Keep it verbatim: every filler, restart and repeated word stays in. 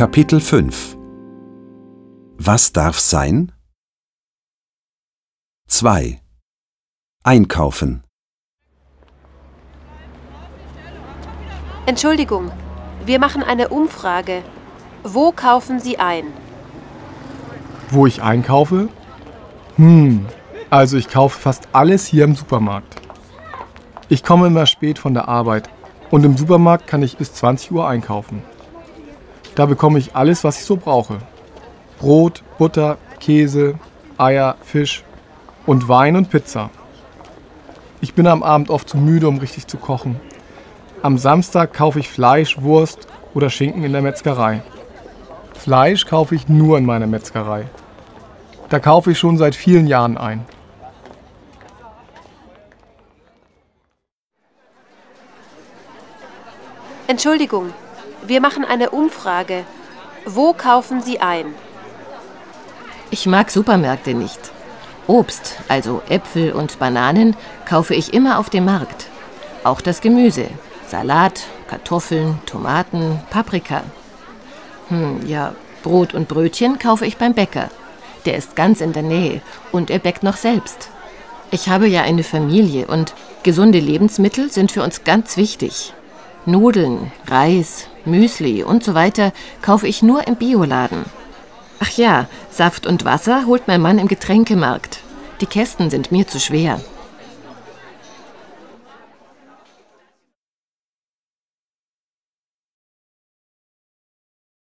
Kapitel fünf. Was darf sein? zwei. Einkaufen. Entschuldigung, wir machen eine Umfrage. Wo kaufen Sie ein? Wo ich einkaufe? Hm, also ich kaufe fast alles hier im Supermarkt. Ich komme immer spät von der Arbeit und im Supermarkt kann ich bis zwanzig Uhr einkaufen. Da bekomme ich alles, was ich so brauche. Brot, Butter, Käse, Eier, Fisch und Wein und Pizza. Ich bin am Abend oft zu müde, um richtig zu kochen. Am Samstag kaufe ich Fleisch, Wurst oder Schinken in der Metzgerei. Fleisch kaufe ich nur in meiner Metzgerei. Da kaufe ich schon seit vielen Jahren ein. Entschuldigung, wir machen eine Umfrage. Wo kaufen Sie ein? Ich mag Supermärkte nicht. Obst, also Äpfel und Bananen, kaufe ich immer auf dem Markt. Auch das Gemüse, Salat, Kartoffeln, Tomaten, Paprika. Hm, ja, Brot und Brötchen kaufe ich beim Bäcker. Der ist ganz in der Nähe und er bäckt noch selbst. Ich habe ja eine Familie und gesunde Lebensmittel sind für uns ganz wichtig. Nudeln, Reis, Müsli und so weiter kaufe ich nur im Bioladen. Ach ja, Saft und Wasser holt mein Mann im Getränkemarkt. Die Kästen sind mir zu schwer.